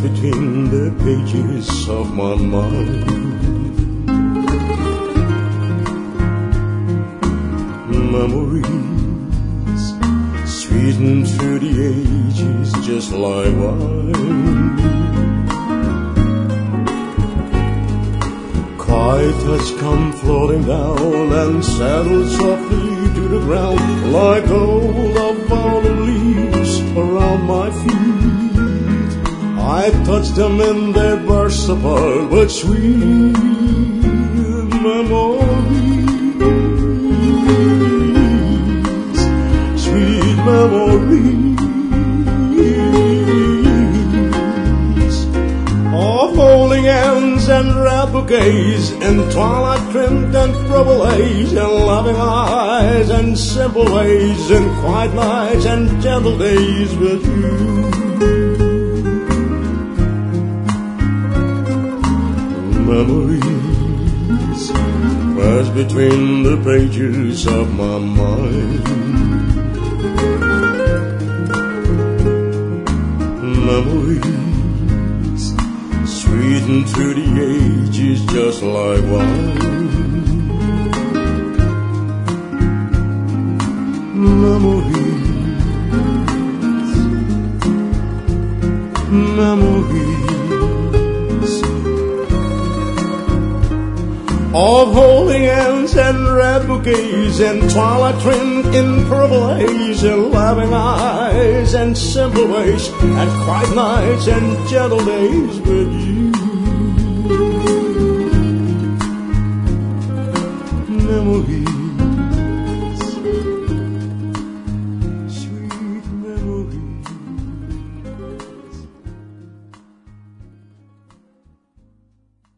between the pages of my mind. Memories sweetened through the ages just like wine. Quiet touch come floating down and settle softly to the ground like gold of fallen leaves around my feet. I touch them and they burst apart, but sweet memories, sweet memories of holding hands and red bouquets in twilight trimmed and purple haze, and loving eyes and simple ways, and quiet nights and gentle days with you. Memories pass between the pages of my mind. Memories sweetened through the ages just like wine. Memories of holding hands and red bouquets and twilight trimmed in purple haze, and loving eyes and simple ways, and quiet nights and gentle days with you. Memories